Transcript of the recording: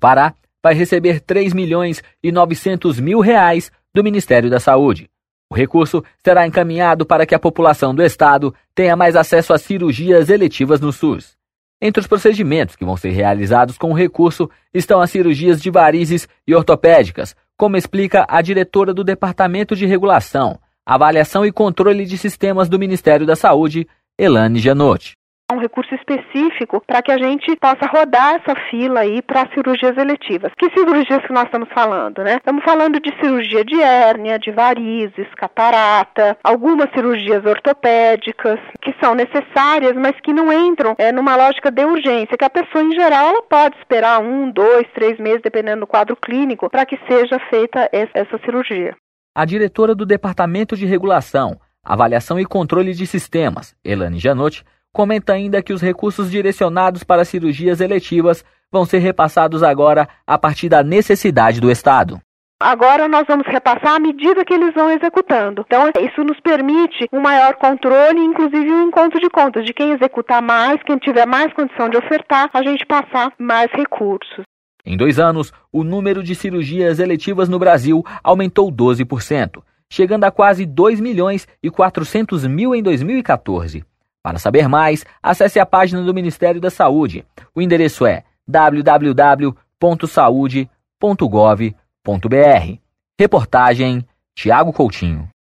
Pará vai receber R$ 3.900.000 do Ministério da Saúde. O recurso será encaminhado para que a população do estado tenha mais acesso a cirurgias eletivas no SUS. Entre os procedimentos que vão ser realizados com o recurso estão as cirurgias de varizes e ortopédicas, como explica a diretora do Departamento de Regulação, Avaliação e Controle de Sistemas do Ministério da Saúde, Elane Gianotti. Um recurso específico para que a gente possa rodar essa fila aí para cirurgias eletivas. Que cirurgias que nós estamos falando, né? Estamos falando de cirurgia de hérnia, de varizes, catarata, algumas cirurgias ortopédicas que são necessárias, mas que não entram numa lógica de urgência, que a pessoa em geral ela pode esperar 1, 2, 3 meses, dependendo do quadro clínico, para que seja feita essa cirurgia. A diretora do Departamento de Regulação, Avaliação e Controle de Sistemas, Elane Gianotti, comenta ainda que os recursos direcionados para cirurgias eletivas vão ser repassados agora a partir da necessidade do Estado. Agora nós vamos repassar à medida que eles vão executando. Então, isso nos permite um maior controle, inclusive um encontro de contas, de quem executar mais, quem tiver mais condição de ofertar, a gente passar mais recursos. Em 2 anos, o número de cirurgias eletivas no Brasil aumentou 12%, chegando a quase 2.400.000 em 2014. Para saber mais, acesse a página do Ministério da Saúde. O endereço é www.saude.gov.br. Reportagem Tiago Coutinho.